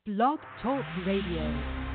Blog Talk Radio.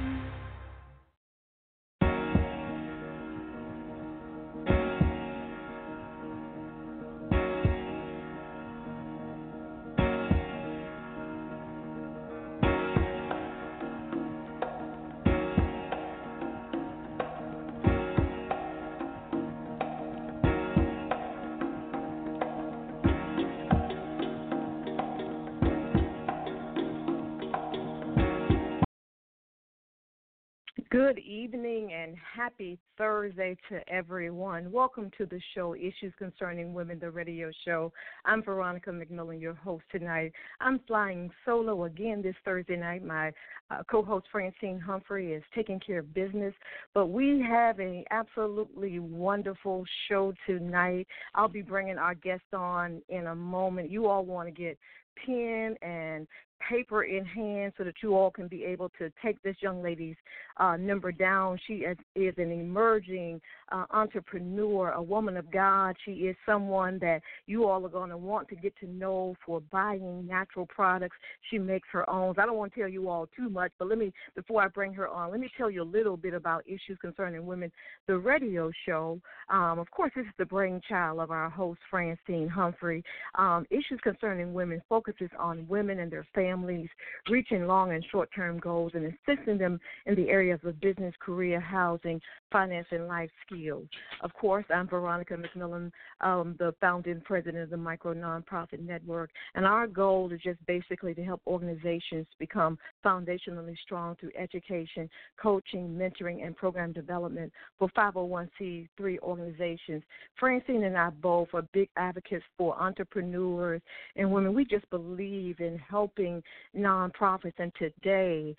Good evening and happy Thursday to everyone. Welcome to the show, Issues Concerning Women, the radio show. I'm Veronica McMillan, your host tonight. I'm flying solo again this Thursday night. My co-host Francine Humphrey is taking care of business, but we have an absolutely wonderful show tonight. I'll be bringing our guest on in a moment. You all want to get pen and paper in hand so that you all can be able to take this young lady's number down. She is an emerging entrepreneur, a woman of God. She is someone that you all are going to want to get to know for buying natural products. She makes her own. I don't want to tell you all too much, but before I bring her on, let me tell you a little bit about Issues Concerning Women, the radio show. Of course, this is the brainchild of our host, Francine Humphrey. Issues Concerning Women focuses on women and their families reaching long and short-term goals and assisting them in the areas of business, career, housing, finance, and life skills. Of course, I'm Veronica McMillan, the founding president of the Micro Nonprofit Network, and our goal is just basically to help organizations become foundationally strong through education, coaching, mentoring, and program development for 501c3 organizations. Francine and I both are big advocates for entrepreneurs and women. We just believe in helping nonprofits, and today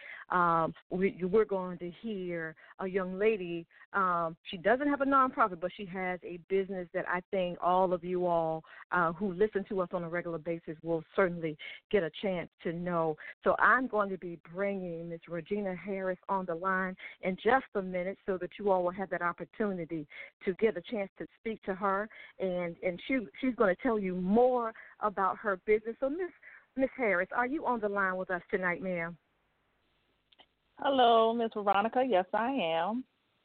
we're going to hear a young lady. She doesn't have a nonprofit, but she has a business that I think all of you all who listen to us on a regular basis will certainly get a chance to know. So I'm going to be bringing Ms. Regina Harris on the line in just a minute so that you all will have that opportunity to get a chance to speak to her, and she's going to tell you more about her business. So Miss Harris, are you on the line with us tonight, ma'am? Hello, Miss Veronica. Yes, I am.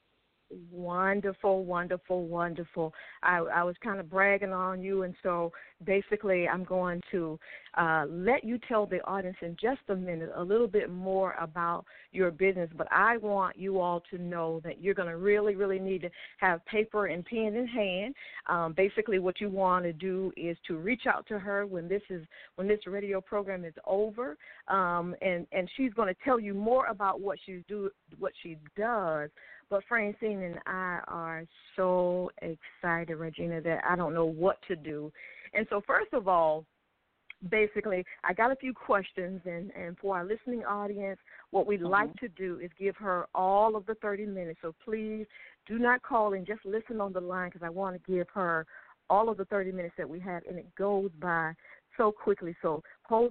Wonderful, wonderful, wonderful. I was kind of bragging on you, and so basically I'm going to let you tell the audience in just a minute a little bit more about your business, but I want you all to know that you're going to really, really need to have paper and pen in hand. Basically what you want to do is to reach out to her when this radio program is over, and she's going to tell you more about what she does. But Francine and I are so excited, Regina, that I don't know what to do. And so first of all, basically, I got a few questions, and for our listening audience, what we'd like to do is give her all of the 30 minutes. So please do not call in, just listen on the line, because I want to give her all of the 30 minutes that we have, and it goes by so quickly. So hold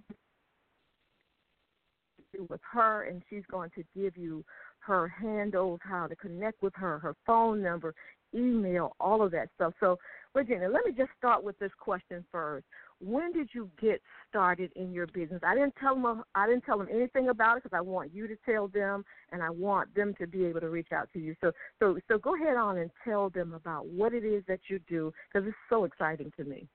with her, and she's going to give you her handles, how to connect with her, her phone number, email, all of that stuff. So, Regina, let me just start with this question first. When did you get started in your business? I didn't tell them anything about it because I want you to tell them, and I want them to be able to reach out to you. So go ahead on and tell them about what it is that you do, because it's so exciting to me.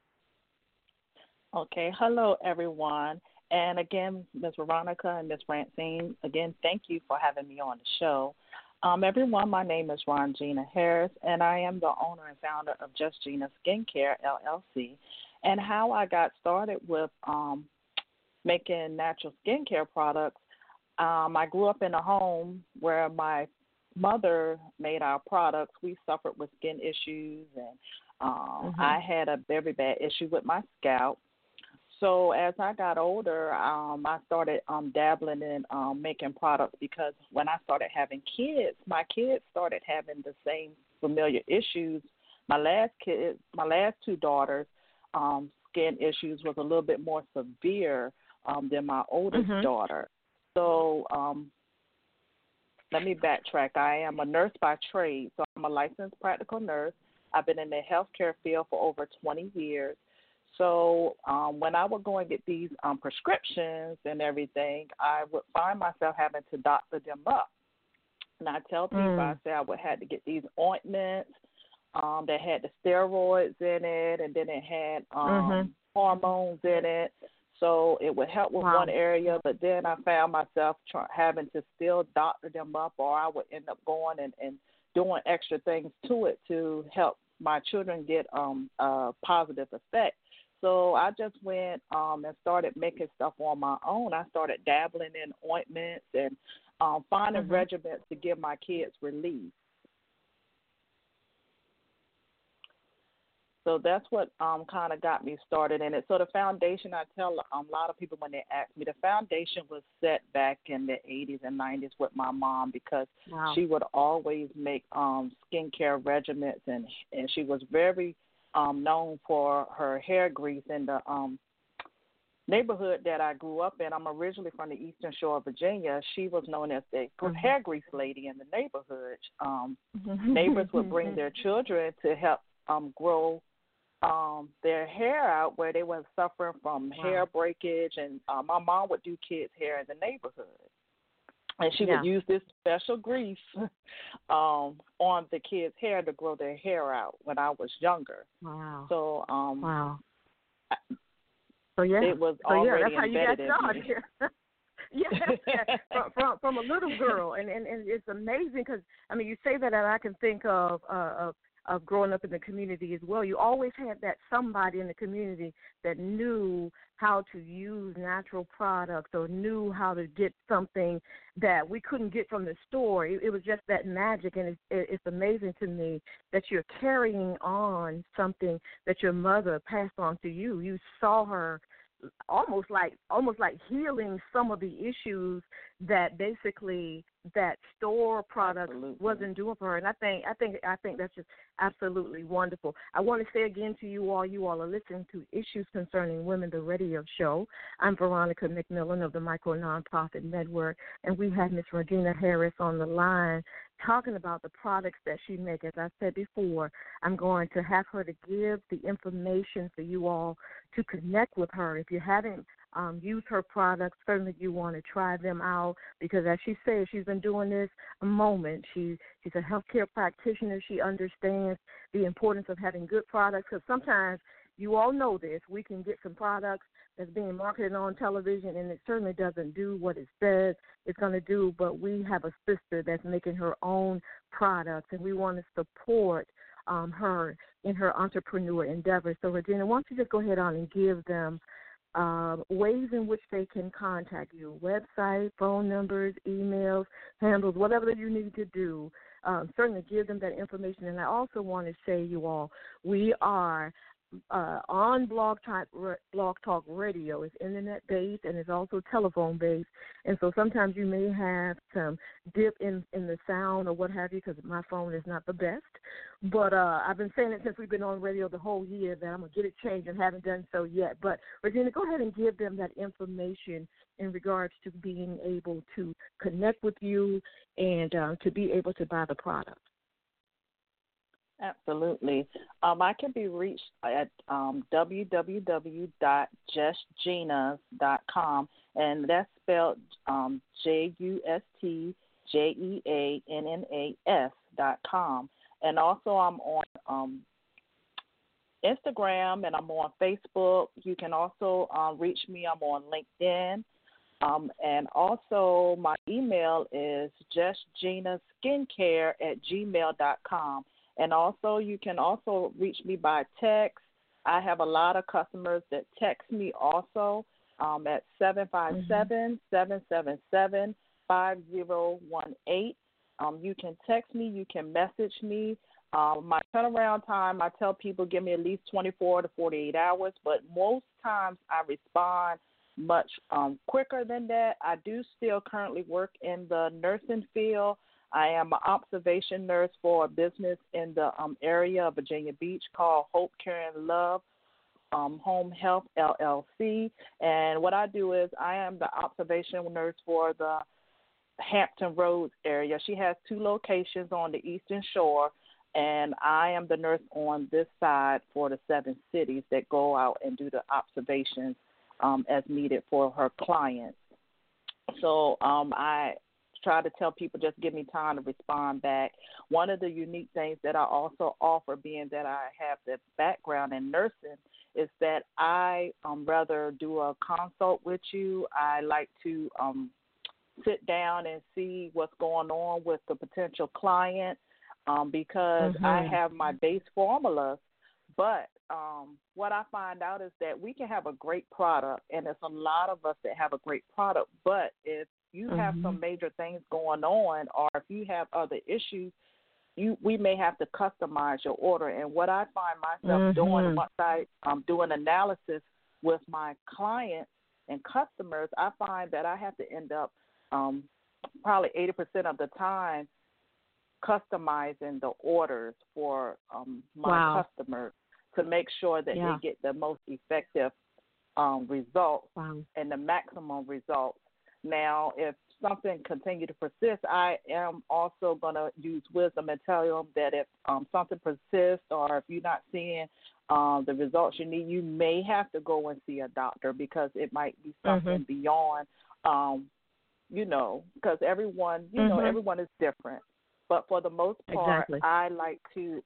Okay. Hello, everyone. And again, Ms. Veronica and Ms. Francine, again, thank you for having me on the show. Everyone, my name is Regina Harris, and I am the owner and founder of Just Gina Skincare, LLC. And how I got started with making natural skincare products, I grew up in a home where my mother made our products. We suffered with skin issues, and I had a very bad issue with my scalp. So as I got older, I started dabbling in making products, because when I started having kids, my kids started having the same familiar issues. My last two daughters, skin issues was a little bit more severe than my oldest daughter. So let me backtrack. I am a nurse by trade, so I'm a licensed practical nurse. I've been in the healthcare field for over 20 years. So when I would go and get these prescriptions and everything, I would find myself having to doctor them up. And I tell people, I say I would have to get these ointments that had the steroids in it, and then it had hormones in it. So it would help with one area, but then I found myself having to still doctor them up, or I would end up going and doing extra things to it to help my children get a positive effect. So I just went and started making stuff on my own. I started dabbling in ointments and finding regimens to give my kids relief. So that's what kind of got me started in it. So the foundation, I tell a lot of people when they ask me, the foundation was set back in the 80s and 90s with my mom, because she would always make skincare regimens, and she was very known for her hair grease. In the neighborhood that I grew up in, I'm originally from the Eastern Shore of Virginia. She was known as the hair grease lady in the neighborhood. Neighbors would bring their children to help grow their hair out where they were suffering from hair breakage, and my mom would do kids' hair in the neighborhood, and she would use this special grease on the kids' hair to grow their hair out when I was younger. So it was already that's embedded how you got in started. From a little girl, and it's amazing because you say that, and I can think of growing up in the community as well. You always had that somebody in the community that knew how to use natural products or knew how to get something that we couldn't get from the store. It was just that magic, and it's amazing to me that you're carrying on something that your mother passed on to you. You saw her almost like healing some of the issues that basically that store product wasn't doing for her. And I think that's just absolutely wonderful. I want to say again to you all are listening to Issues Concerning Women, the radio show. I'm Veronica McMillan of the Micro Nonprofit Network, and we have Ms. Regina Harris on the line talking about the products that she makes. As I said before, I'm going to have her to give the information for you all to connect with her. If you haven't used her products, certainly you want to try them out, because as she says, she's been doing this a moment. She's a healthcare practitioner. She understands the importance of having good products, because sometimes, you all know this, we can get some products that's being marketed on television, and it certainly doesn't do what it says it's going to do, but we have a sister that's making her own products, and we want to support her in her entrepreneur endeavor. So, Regina, why don't you just go ahead on and give them ways in which they can contact you, website, phone numbers, emails, handles, whatever you need to do. Certainly give them that information. And I also want to say, you all, we are on Blog Talk Radio. It's internet-based, and it's also telephone-based. And so sometimes you may have some dip in the sound or what have you, because my phone is not the best. But I've been saying it since we've been on radio the whole year that I'm going to get it changed, and haven't done so yet. But, Regina, go ahead and give them that information in regards to being able to connect with you and to be able to buy the product. Absolutely. I can be reached at www.justgenas.com, and that's spelled JUSTGEANNAS.com. And also I'm on Instagram, and I'm on Facebook. You can also reach me. I'm on LinkedIn. And also my email is justgenaskincare@gmail.com. And also, you can also reach me by text. I have a lot of customers that text me also at 757-777-5018. You can text me. You can message me. My turnaround time, I tell people give me at least 24 to 48 hours, but most times I respond much quicker than that. I do still currently work in the nursing field. I am an observation nurse for a business in the area of Virginia Beach called Hope, Care, and Love Home Health, LLC. And what I do is I am the observation nurse for the Hampton Roads area. She has 2 locations on the Eastern Shore. And I am the nurse on this side for the 7 cities that go out and do the observations as needed for her clients. So I try to tell people just give me time to respond back. One of the unique things that I also offer, being that I have the background in nursing, is that I rather do a consult with you. I like to sit down and see what's going on with the potential client because I have my base formulas. But what I find out is that we can have a great product, and there's a lot of us that have a great product, but if you have some major things going on, or if you have other issues, we may have to customize your order. And what I find myself doing once I do an analysis with my clients and customers, I find that I have to end up probably 80% of the time customizing the orders for my customers to make sure that they get the most effective results and the maximum results. Now, if something continue to persist, I am also going to use wisdom and tell them that if something persists or if you're not seeing the results you need, you may have to go and see a doctor because it might be something beyond, because everyone, everyone is different. But for the most part, I like to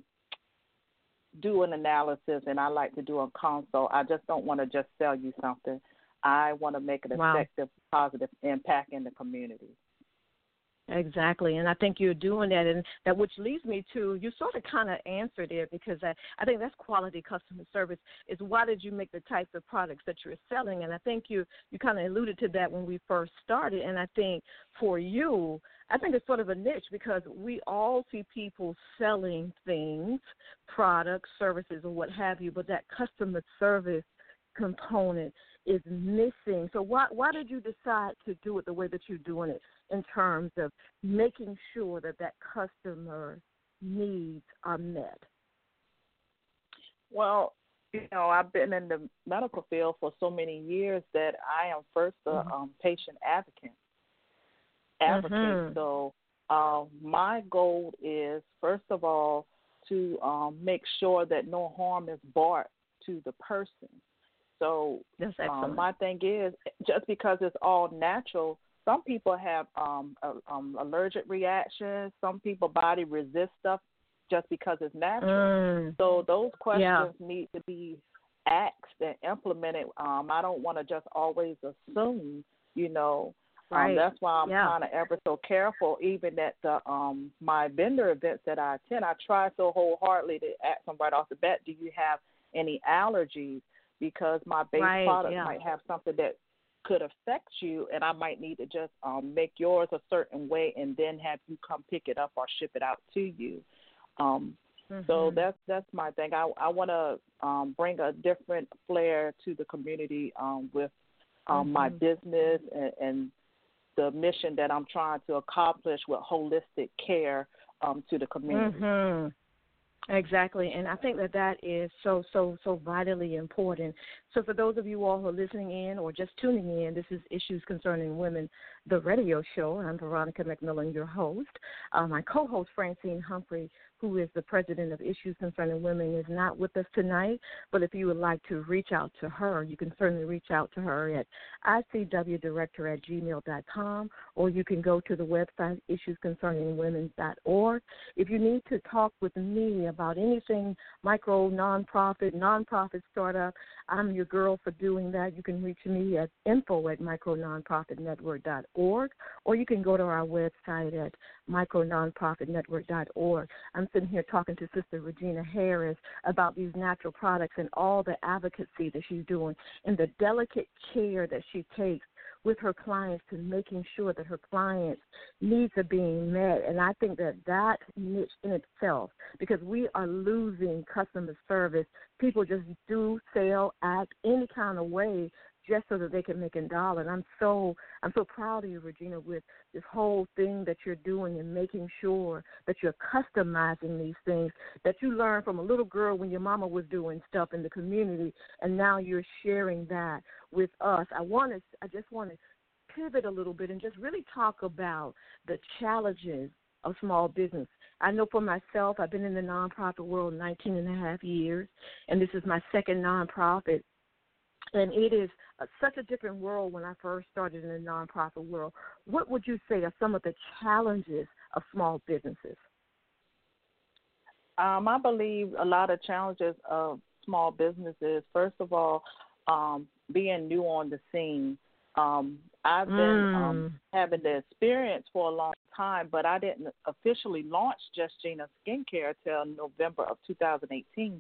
do an analysis and I like to do a consult. I just don't want to just sell you something. I want to make an effective, positive impact in the community. Exactly, and I think you're doing that, and that which leads me to, you sort of kind of answered it, because I think that's quality customer service, is why did you make the types of products that you're selling, and I think you kind of alluded to that when we first started, and I think for you, I think it's sort of a niche, because we all see people selling things, products, services, or what have you, but that customer service component is missing. So why did you decide to do it the way that you're doing it, in terms of making sure that customer needs are met? Well, I've been in the medical field for so many years that I am first a patient advocate. So my goal is, first of all, to make sure that no harm is brought to the person. So my thing is, just because it's all natural, some people have allergic reactions. Some people body resist stuff just because it's natural. So those questions need to be asked and implemented. I don't want to just always assume, That's why I'm kind of ever so careful. Even at the my vendor events that I attend, I try so wholeheartedly to ask them right off the bat, do you have any allergies? Because my base product might have something that could affect you, and I might need to just make yours a certain way and then have you come pick it up or ship it out to you. So that's my thing. I want to bring a different flair to the community with my business and the mission that I'm trying to accomplish with holistic care to the community. Exactly, and I think that is so vitally important. So for those of you all who are listening in or just tuning in, this is Issues Concerning Women, the radio show. I'm Veronica McMillan, your host. My co-host, Francine Humphrey, who is the president of Issues Concerning Women, is not with us tonight, but if you would like to reach out to her, you can certainly reach out to her at icwdirector@gmail.com, or you can go to the website, issuesconcerningwomen.org. If you need to talk with me about anything micro, nonprofit startup, I'm your girl for doing that. You can reach me at info@micrononprofitnetwork.org, or you can go to our website at micrononprofitnetwork.org. I'm sitting here talking to Sister Regina Harris about these natural products and all the advocacy that she's doing and the delicate care that she takes with her clients to making sure that her clients' needs are being met. And I think that niche in itself, because we are losing customer service. People just do, sell, act any kind of way just so that they can make a dollar. And I'm so proud of you, Regina, with this whole thing that you're doing and making sure that you're customizing these things that you learned from a little girl when your mama was doing stuff in the community, and now you're sharing that with us. I just want to pivot a little bit and just really talk about the challenges of small business. I know for myself, I've been in the nonprofit world 19 and a half years, and this is my second nonprofit. And it is such a different world when I first started in the nonprofit world. What would you say are some of the challenges of small businesses? I believe a lot of challenges of small businesses, first of all, being new on the scene. I've been having the experience for a long time, but I didn't officially launch Just Gina Skincare till November of 2018.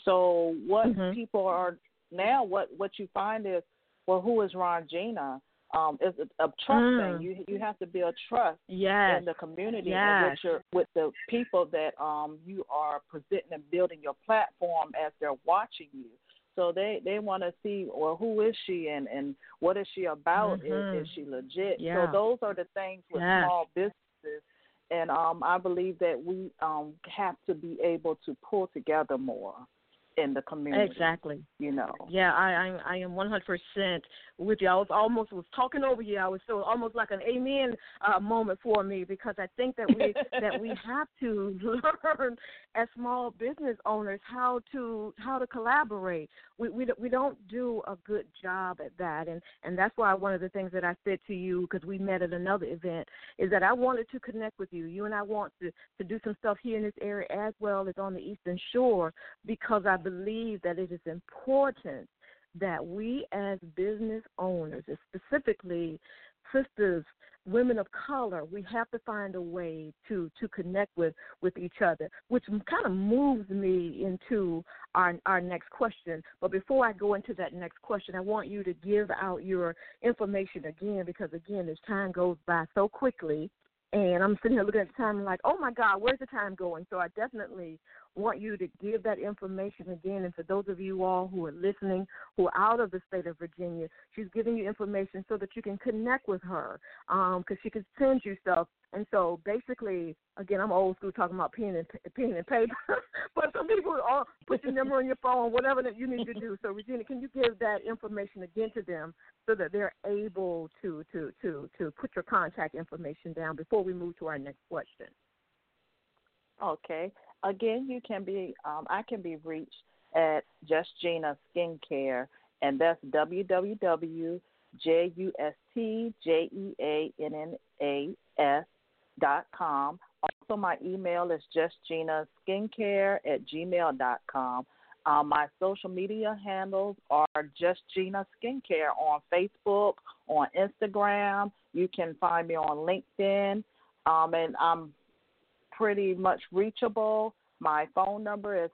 So what people are now, what you find is, well, who is Rongina? It's a trust thing. You have to build trust in the community and with the people that you are presenting and building your platform as they're watching you. So they want to see, well, who is she and what is she about? Is she legit? Yeah. So those are the things with small businesses. And I believe that we have to be able to pull together more in the community. Exactly. You know. Yeah, I am 100% with you. I was talking over you. I was so almost like an amen moment for me, because I think that we have to learn as small business owners how to collaborate. We don't do a good job at that, and that's why one of the things that I said to you, because we met at another event, is that I wanted to connect with you. You and I want to do some stuff here in this area as well as on the Eastern Shore, because I believe that it is important that we as business owners, specifically sisters, women of color, we have to find a way to connect with each other, which kind of moves me into our next question. But before I go into that next question, I want you to give out your information again, because, again, as time goes by so quickly, and I'm sitting here looking at the time and like, oh, my God, where's the time going? So I definitely want you to give that information again. And for those of you all who are listening, who are out of the state of Virginia, she's giving you information so that you can connect with her, because she can send you stuff. And so basically, again, I'm old school talking about pen and paper, but some people put your number on your phone, whatever that you need to do. So, Regina, can you give that information again to them so that they're able to put your contact information down before we move to our next question? Okay. Again, you can be I can be reached at Just Gina Skincare, and that's www.JustGinaSkincare.com. Also, my email is justginaskincare@gmail.com. My social media handles are Just Gina Skincare on Facebook, on Instagram. You can find me on LinkedIn, and I'm pretty much reachable. My phone number is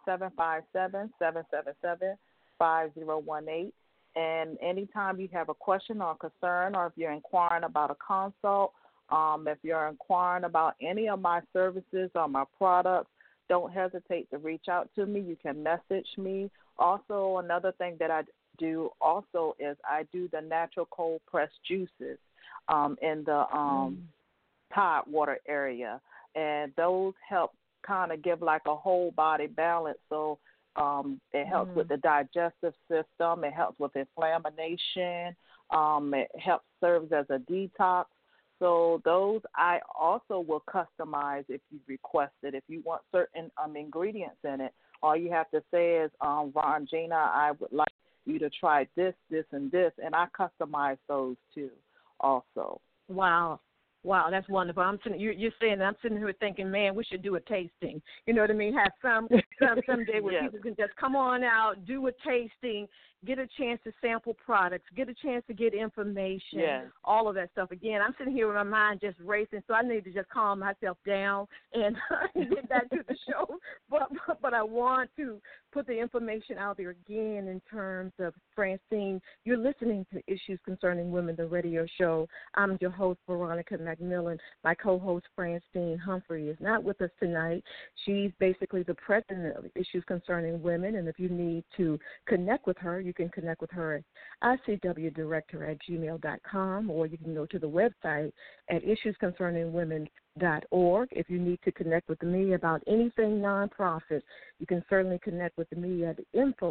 757-777-5018. And anytime you have a question or concern, or if you're inquiring about a consult, if you're inquiring about any of my services or my products, don't hesitate to reach out to me. You can message me. Also, another thing that I do also is I do the natural cold pressed juices in the Tide water area. And those help kind of give like a whole body balance. So it helps with the digestive system. It helps with inflammation. It helps serve as a detox. So those I also will customize if you request it. If you want certain ingredients in it, all you have to say is, Rongina, I would like you to try this, this, and this. And I customize those too also. Wow, that's wonderful. You're saying that. I'm sitting here thinking, man, we should do a tasting. You know what I mean? Have some day where people can just come on out, do a tasting, get a chance to sample products, get a chance to get information, all of that stuff. Again, I'm sitting here with my mind just racing, so I need to just calm myself down and get back to the show. But I want to put the information out there again in terms of Francine. You're listening to Issues Concerning Women, the radio show. I'm your host, Veronica McMillan. My co-host, Francine Humphrey, is not with us tonight. She's basically the president of Issues Concerning Women, and if you need to connect with her, you can connect with her at ICWdirector@gmail.com, or you can go to the website at issuesconcerningwomen.com. micrononprofitnetwork.org. If you need to connect with me about anything nonprofit, you can certainly connect with me at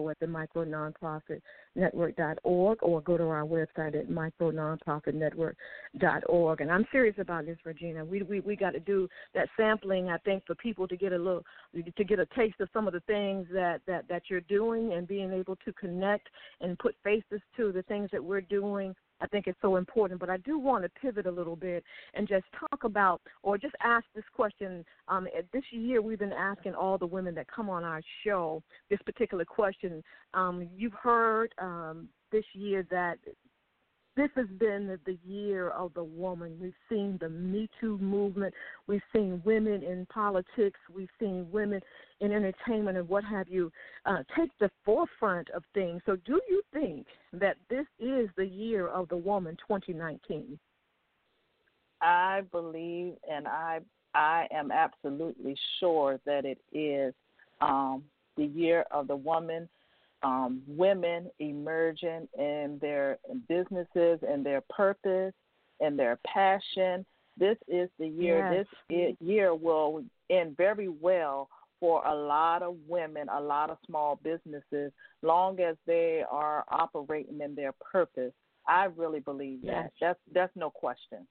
info@micrononprofitnetwork.org or go to our website at micrononprofitnetwork.org. And I'm serious about this, Regina. We got to do that sampling, I think, for people to get a taste of some of the things that you're doing and being able to connect and put faces to the things that we're doing. I think it's so important, but I do want to pivot a little bit and just talk about or just ask this question. This year we've been asking all the women that come on our show this particular question. You've heard this year that this has been the year of the woman. We've seen the Me Too movement. We've seen women in politics. We've seen women in entertainment and what have you take the forefront of things. So do you think that this is the year of the woman, 2019? I believe and I am absolutely sure that it is the year of the woman. Women emerging in their businesses and their purpose and their passion. This is the year. Yes. This year will end very well for a lot of women, a lot of small businesses, long as they are operating in their purpose. I really believe that. That's no question.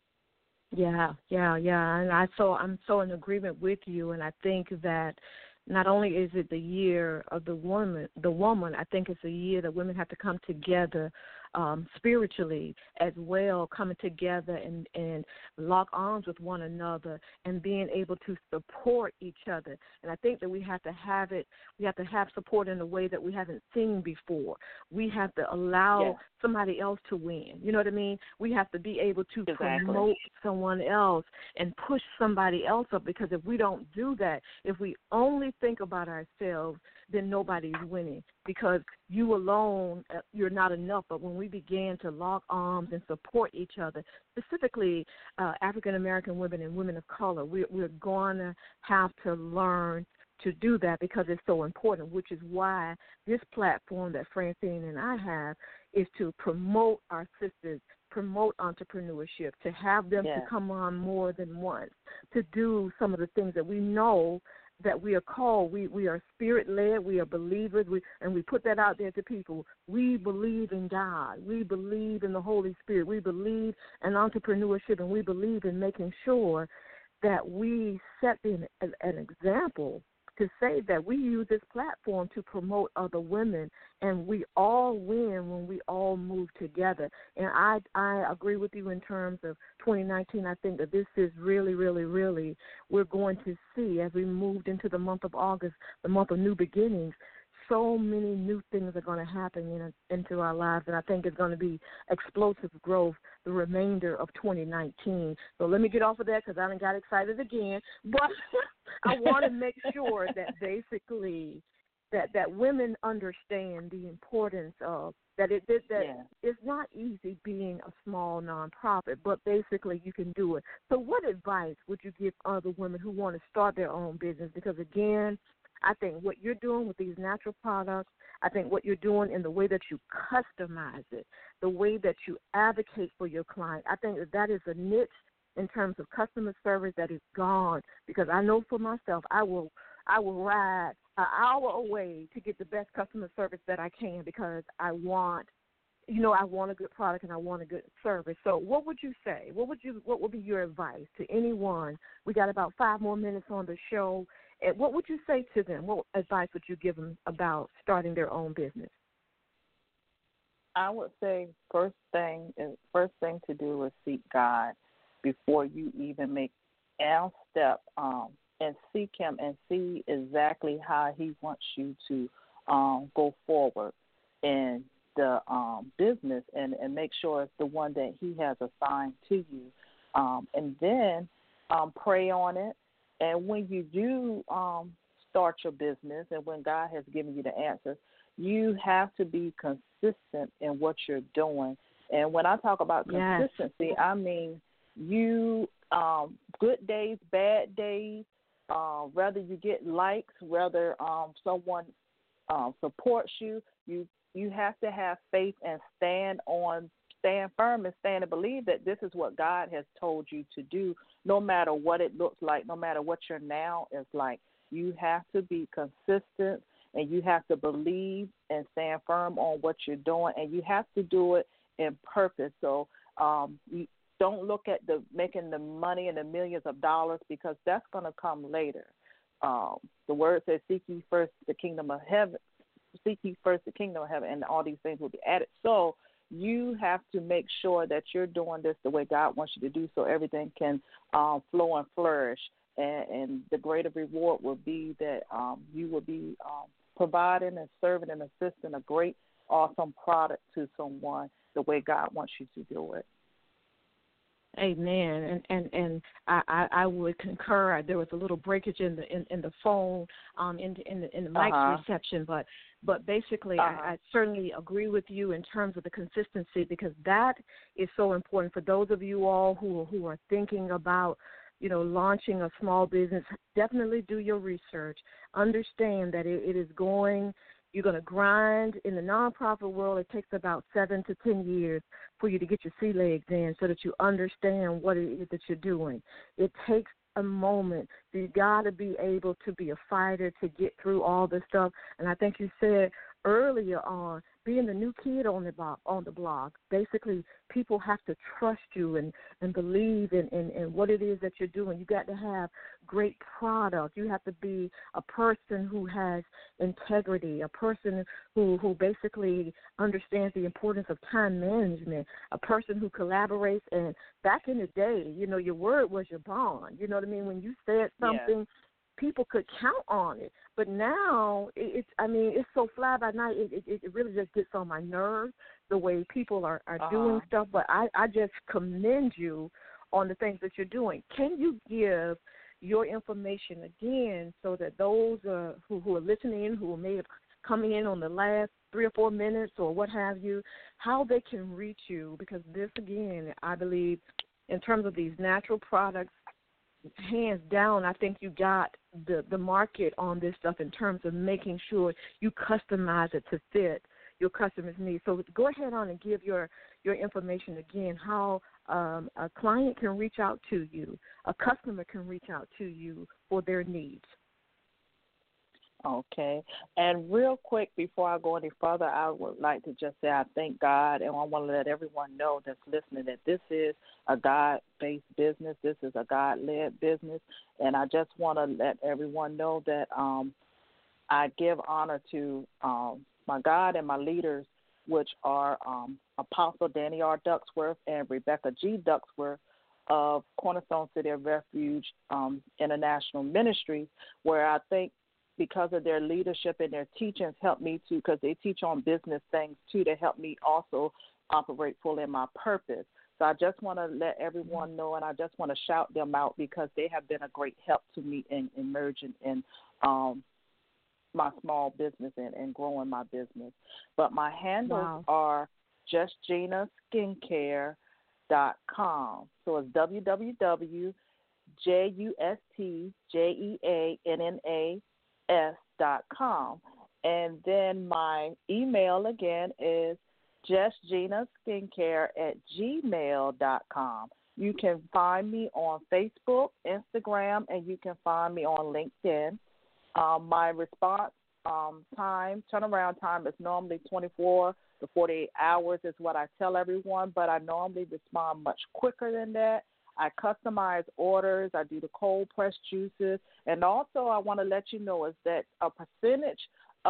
Yeah. And I'm so in agreement with you, and I think that not only is it the year of the woman, I think it's a year that women have to come together spiritually as well, coming together and lock arms with one another and being able to support each other. And I think that we have to have support in a way that we haven't seen before. We have to allow somebody else to win. You know what I mean? We have to be able to promote someone else and push somebody else up, because if we don't do that, if we only think about ourselves, then nobody's winning, because you alone, you're not enough. But when we begin to lock arms and support each other, specifically African-American women and women of color, we're going to have to learn to do that, because it's so important, which is why this platform that Francine and I have is to promote our sisters, promote entrepreneurship, to have them to come on more than once, to do some of the things that we know that we are called. We are spirit-led. We are believers. And we put that out there to people. We believe in God. We believe in the Holy Spirit. We believe in entrepreneurship, and we believe in making sure that we set an example to say that we use this platform to promote other women, and we all win when we all move together. And I agree with you in terms of 2019. I think that this is really, really, really, we're going to see as we moved into the month of August, the month of new beginnings, so many new things are going to happen into our lives, and I think it's going to be explosive growth the remainder of 2019. So let me get off of that, because I done got excited again. But I want to make sure that basically that women understand the importance of that. It's not easy being a small nonprofit, but basically you can do it. So what advice would you give other women who want to start their own business? Because again, I think what you're doing with these natural products, I think what you're doing in the way that you customize it, the way that you advocate for your client, I think that is a niche in terms of customer service that is gone. Because I know for myself, I will ride an hour away to get the best customer service that I can, because I want a good product and I want a good service. So what would you say? What would be your advice to anyone? We got about 5 more minutes on the show. And what would you say to them? What advice would you give them about starting their own business? I would say first thing to do is seek God before you even make a step, and seek Him and see exactly how He wants you to go forward in the business, and make sure it's the one that He has assigned to you, and then pray on it. And when you do start your business, and when God has given you the answers, you have to be consistent in what you're doing. And when I talk about consistency, I mean you good days, bad days, whether you get likes, whether someone supports you, you have to have faith and stand on stand firm and stand and believe that this is what God has told you to do, no matter what it looks like, no matter what your now is like. You have to be consistent, and you have to believe and stand firm on what you're doing, and you have to do it in purpose. So you don't look at the making the money and the millions of dollars, because that's going to come later. The word says, seek ye first the kingdom of heaven, and all these things will be added. So you have to make sure that you're doing this the way God wants you to do, so everything can flow and flourish. And the greater reward will be that you will be providing and serving and assisting a great, awesome product to someone the way God wants you to do it. Amen. And I would concur. There was a little breakage in the phone, in the mic reception, but basically I certainly agree with you in terms of the consistency, because that is so important for those of you all who are thinking about, launching a small business. Definitely do your research. Understand that it is going. You're going to grind. In the nonprofit world, it takes about 7 to 10 years for you to get your sea legs in, so that you understand what it is that you're doing. It takes a moment. So you got to be able to be a fighter to get through all this stuff. And I think you said earlier on, being the new kid on the block, basically people have to trust you and believe in what it is that you're doing. You got to have great product. You have to be a person who has integrity, a person who basically understands the importance of time management, a person who collaborates. And back in the day, your word was your bond. You know what I mean? When you said something, people could count on it. But now it's so fly by night. It really just gets on my nerves the way people are doing stuff. But I just commend you on the things that you're doing. Can you give your information again, so that those who are listening, who may have come in on the last 3 or 4 minutes or what have you, how they can reach you? Because this, again, I believe, in terms of these natural products, hands down, I think you got the market on this stuff in terms of making sure you customize it to fit your customers' needs. So go ahead on and give your information again, how a client can reach out to you, a customer can reach out to you for their needs. Okay. And real quick, before I go any further, I would like to just say I thank God, and I want to let everyone know that's listening that this is a God-based business. This is a God-led business. And I just want to let everyone know that I give honor to my God and my leaders, which are Apostle Danny R. Ducksworth and Rebecca G. Ducksworth of Cornerstone City of Refuge International Ministries, where I think, because of their leadership and their teachings, help me to, because they teach on business things too, to help me also operate fully in my purpose. So I just want to let everyone know, and I just want to shout them out, because they have been a great help to me in emerging in my small business and growing my business. But my handles are JustGinaSkincare.com. So it's www.JustGinaS.com. And then my email again is justginaskincare@gmail.com. You can find me on Facebook, Instagram, and you can find me on LinkedIn. My response turnaround time is normally 24 to 48 hours is what I tell everyone, but I normally respond much quicker than that. I customize orders. I do the cold pressed juices, and also I want to let you know is that a percentage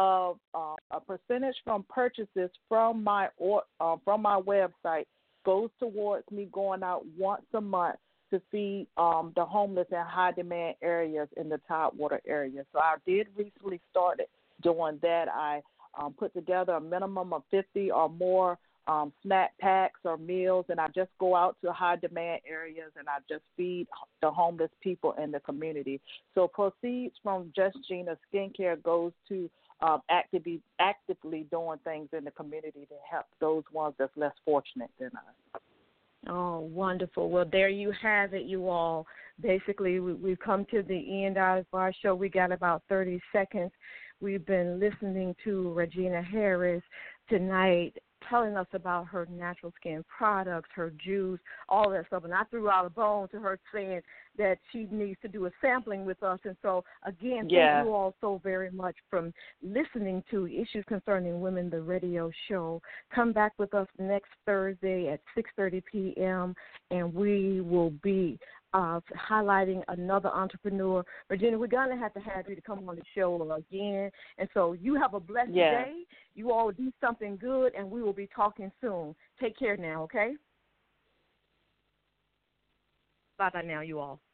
from purchases from my website goes towards me going out once a month to feed the homeless in high demand areas in the Tidewater area. So I did recently started doing that. I put together a minimum of 50 or more snack packs or meals, and I just go out to high demand areas and I just feed the homeless people in the community. So proceeds from Just Gina Skincare goes to actively doing things in the community to help those ones that's less fortunate than us. Oh, wonderful. Well, there you have it, you all. Basically, we've come to the end of our show. We got about 30 seconds. We've been listening to Regina Harris tonight telling us about her natural skin products, her juice, all that stuff. And I threw out a bone to her saying that she needs to do a sampling with us. And so, again, thank you all so very much for listening to Issues Concerning Women, the radio show. Come back with us next Thursday at 6:30 p.m., and we will be highlighting another entrepreneur. Regina, we're going to have you to come on the show again. And so you have a blessed day. You all do something good, and we will be talking soon. Take care now, okay? Bye-bye now, you all.